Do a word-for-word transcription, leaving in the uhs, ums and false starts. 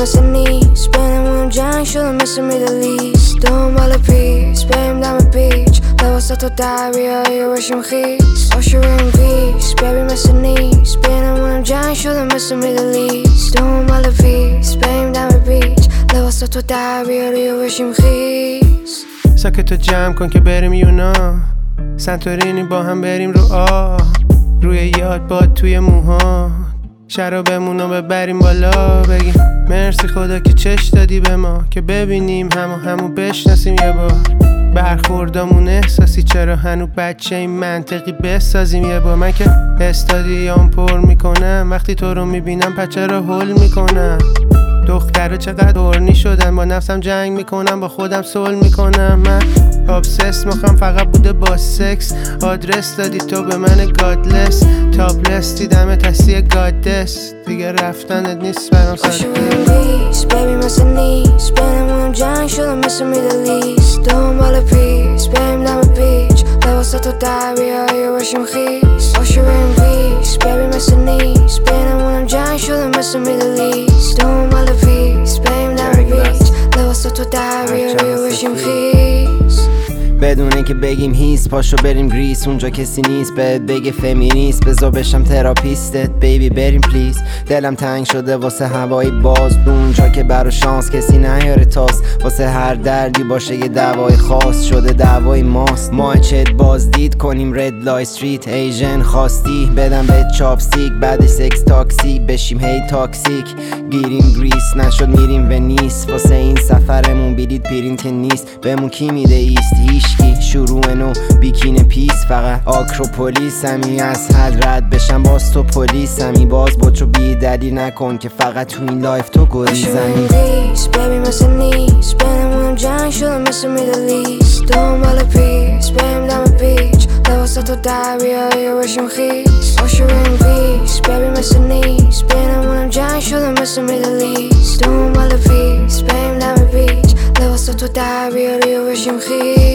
مثل نیست بینمون جنگ شده مثل میدلیست دنبال پیس بریم دم پیچ لباسا تو در بیاری و بشیم خیس باشو بریم پیس ببین مثل نیست بینمون جنگ شده مثل میدلیست دنبال پیس بریم دم پیچ لباسا تو در بیاری و بشیم خیس ساکتو جمع کن که بریم یونان سنتورینی با هم بریم رو آه روی یاد باد توی موها شرابمونو ببریم بالا بگیم مرسی خدا که چش دادی به ما که ببینیم همو همو بشناسیم یه بار برخوردامون احساسی چرا هنو بچه این منطقی بسازیم یه بار من که استادیوم پر میکنم وقتی تو رو میبینم پچه رو هول میکنم دختره چقدر هورنی شدن با نفسم جنگ میکنم با خودم صلح میکنم من ابسس مخم فقط بوده با سکس آدرس دادی تو به من گادلس تاپلس دیدم تسی گادس دیگه رفتنت نیست برام سر بیس ببین مثل نیست بینمون جنگ شده مثل میدلیست دنبال پیس بریم دم پیچ لباسا تو در بیاری و بشیم خیس باشو بریم پیس ببین مثل نیست بینمونم جنگ شده مثل میدلیست دنبال پیس بریم دم پیچ لباسا تو در بیاری و بشیم خیس بدون اینکه بگیم هیس پاشو بریم گریس اونجا کسی نیست بهت بگه فمینیست بذار بشم تراپیستت بیبی بریم پلیز دلم تنگ شده واسه هوای باز اونجا که برا شانس کسی نیاره تاس واسه هر دردی باشه یه دوای خاص شده دوای ماست ما چت بازدید کنیم رد لای استریت ایژن خواستی بدم به چاپستیک بعد سکس تاکسی بشیم هی تاکسیک گیریم گریس نشد میریم ونیس واسه این سفرمون بلیط پرینت نیست بهمون کی میده ایست هیچکی شروع نو بیکین پیس فقط آکروپولیس همی از حد رد بشم باز تو پلیس همی باز با تو بی دلیل نکن که فقط تو این لایف تو گلی زنی ببین مثل نیست بینمونم جنگ شده مثل میدلیست دنبال پیس بریم دم پیچ لباسا تو در بیاری و بشیم خیس باشو بریم پیس ببین مثل نیست بینمونم جنگ شده مثل میدلیست دنبال پیس بریم دم پیچ لباسا تو در بیاری و بشیم خیس